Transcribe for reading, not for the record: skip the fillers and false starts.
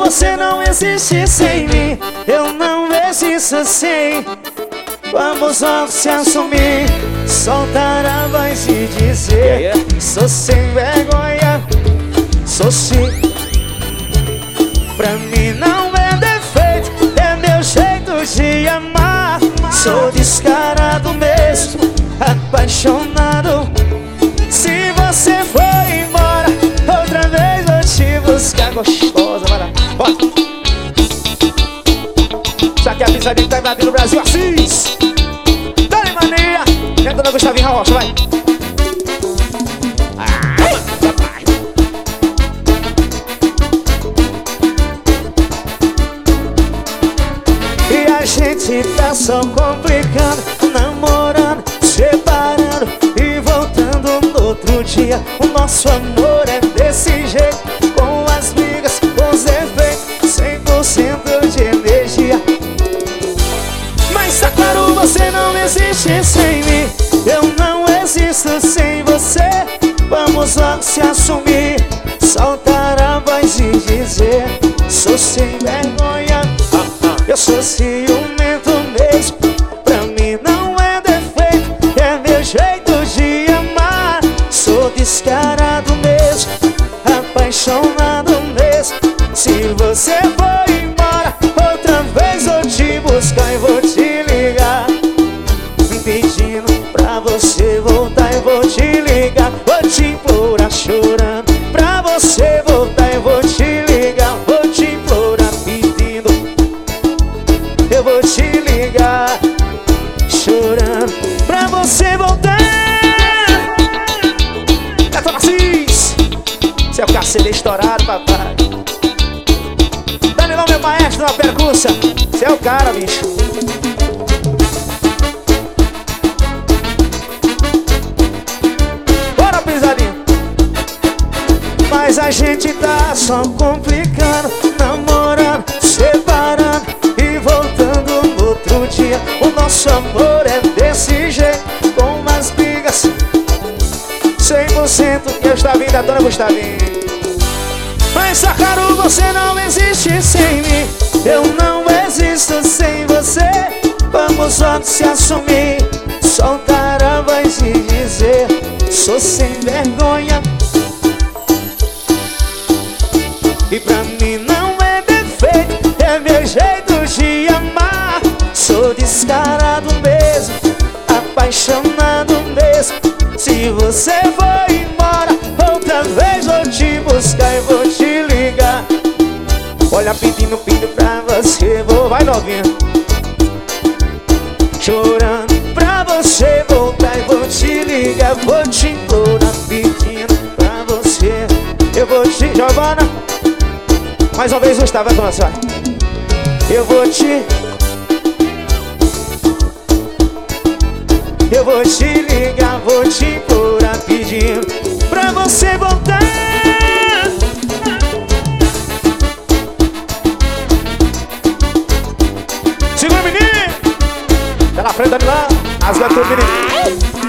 você não existe sem mim. Eu não existo sem. Vamos logo se assumir, soltar a voz e dizer: sou sem vergonha, sou sim. Pra mim não é defeito, é meu jeito de amar. Sou descarado mesmo, apaixonado. Se você for embora, outra vez vou te buscar. Gostosa, vai lá, bora. Isso aqui é a pisadinha que tá invadindo o Brasil, Assis. Dá-lhe mania, entra no Gustavinho Rocha, vai. E a gente tá só complicando, namorando, separando e voltando no outro dia. O nosso amor é desse jeito, com as brigas, com os defeitos, 100% de energia. Mas tá claro, você não existe sem mim. Eu não existo sem você. Vamos logo se assumir, soltar a voz e dizer: sou sem vergonha, eu sou ciumento mesmo. Pra mim não é defeito, é meu jeito de amar. Sou descarado mesmo, apaixonado mesmo. Se você for embora, outra vez vou te buscar e vou te ligar, pedindo pra você voltar. Eu vou te ligar, vou te implorar chorando pra você voltar. Eu vou te ligar, vou te implorar pedindo. Eu vou te ligar chorando pra você voltar. Gato Assis, você é o cacete estourado, papai. Danilão, meu maestro na percussa, você é o cara, bicho. Bora, pisadinha. Mas a gente tá só complicando, namorando, separando e voltando no outro dia. O nosso amor é desse jeito, com umas brigas, 100% que eu estava vindo da dona Gustavinha. Mas tá claro, você não existe sem mim. Eu não existo sem você. Vamos logo se assumir, soltar a voz e dizer: sou sem vergonha. E pra mim não é defeito, é meu jeito de amar. Sou descarado mesmo, apaixonado mesmo. Se você for embora, outra vez vou te buscar e vou te ligar. Olha, pedindo pra você, vai novinha, chorando pra você voltar e vou te ligar. Vou te implorar pedindo pra você. Eu vou te... Giovana, mais uma vez o Gustavo vai começar. Eu vou te ligar, vou te implorar pedindo pra você voltar. Segura, menino! Tá na frente, Danilão. Rasga tudo, menino.